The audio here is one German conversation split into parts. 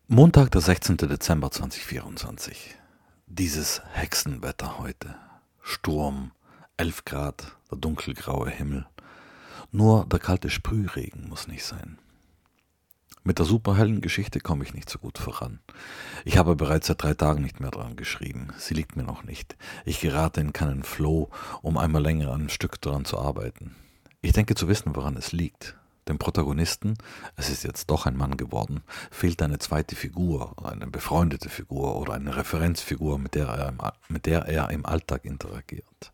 Montag, der 16. Dezember 2024. Dieses Hexenwetter heute. Sturm, 11 Grad, der dunkelgraue Himmel. Nur der kalte Sprühregen muss nicht sein. Mit der superhellen Geschichte komme ich nicht so gut voran. Ich habe bereits seit 3 Tagen nicht mehr dran geschrieben. Sie liegt mir noch nicht. Ich gerate in keinen Flow, um einmal länger an einem Stück daran zu arbeiten. Ich denke zu wissen, woran es liegt. Dem Protagonisten, es ist jetzt doch ein Mann geworden, fehlt eine zweite Figur, eine befreundete Figur oder eine Referenzfigur, mit der er im Alltag interagiert.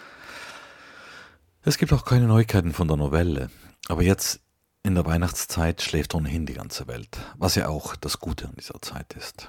Es gibt auch keine Neuigkeiten von der Novelle, aber jetzt in der Weihnachtszeit schläft ohnehin die ganze Welt, was ja auch das Gute an dieser Zeit ist.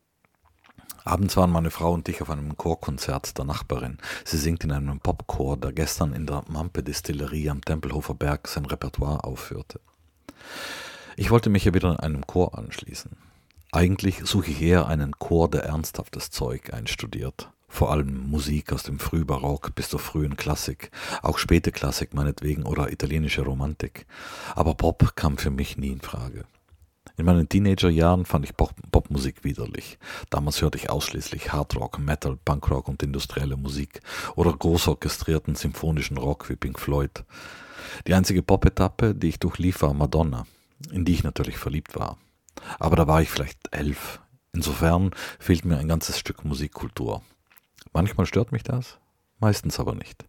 Abends waren meine Frau und ich auf einem Chorkonzert der Nachbarin. Sie singt in einem Popchor, der gestern in der Mampe-Distillerie am Tempelhofer Berg sein Repertoire aufführte. Ich wollte mich ja wieder einem Chor anschließen. Eigentlich suche ich eher einen Chor, der ernsthaftes Zeug einstudiert. Vor allem Musik aus dem Frühbarock bis zur frühen Klassik, auch späte Klassik meinetwegen oder italienische Romantik. Aber Pop kam für mich nie in Frage. In meinen Teenagerjahren fand ich Popmusik widerlich. Damals hörte ich ausschließlich Hardrock, Metal, Punkrock und industrielle Musik oder großorchestrierten symphonischen Rock wie Pink Floyd. Die einzige Pop-Etappe, die ich durchlief, war Madonna, in die ich natürlich verliebt war. Aber da war ich vielleicht 11. Insofern fehlt mir ein ganzes Stück Musikkultur. Manchmal stört mich das, meistens aber nicht.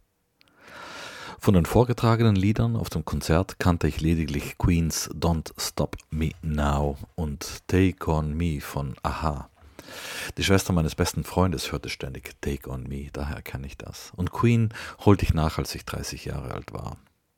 Von den vorgetragenen Liedern auf dem Konzert kannte ich lediglich Queen's Don't Stop Me Now und Take On Me von a-ha. Die Schwester meines besten Freundes hörte ständig Take On Me, daher kenne ich das. Und Queen holte ich nach, als ich 30 Jahre alt war.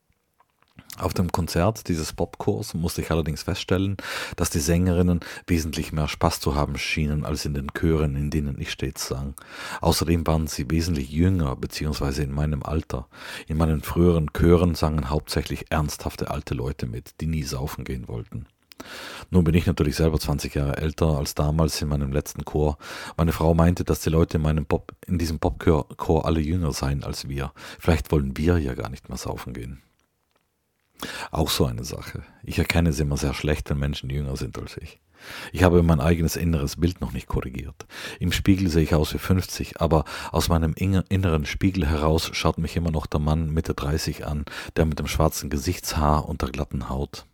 Auf dem Konzert dieses Popchors musste ich allerdings feststellen, dass die Sängerinnen wesentlich mehr Spaß zu haben schienen als in den Chören, in denen ich stets sang. Außerdem waren sie wesentlich jünger bzw. in meinem Alter. In meinen früheren Chören sangen hauptsächlich ernsthafte alte Leute mit, die nie saufen gehen wollten. Nun bin ich natürlich selber 20 Jahre älter als damals in meinem letzten Chor. Meine Frau meinte, dass die Leute in diesem Popchor alle jünger seien als wir. Vielleicht wollen wir ja gar nicht mehr saufen gehen. Auch so eine Sache. Ich erkenne es immer sehr schlecht, wenn Menschen jünger sind als ich. Ich habe mein eigenes inneres Bild noch nicht korrigiert. Im Spiegel sehe ich aus wie 50, aber aus meinem inneren Spiegel heraus schaut mich immer noch der Mann Mitte 30 an, der mit dem schwarzen Gesichtshaar und der glatten Haut.